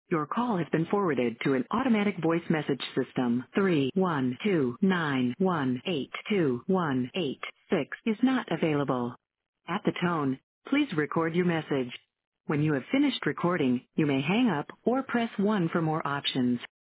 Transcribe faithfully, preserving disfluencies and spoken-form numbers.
Your call has been forwarded to an automatic voice message system. three one two nine one eight two one eight six is not available. At the tone, please record your message. When you have finished recording, you may hang up or press one for more options.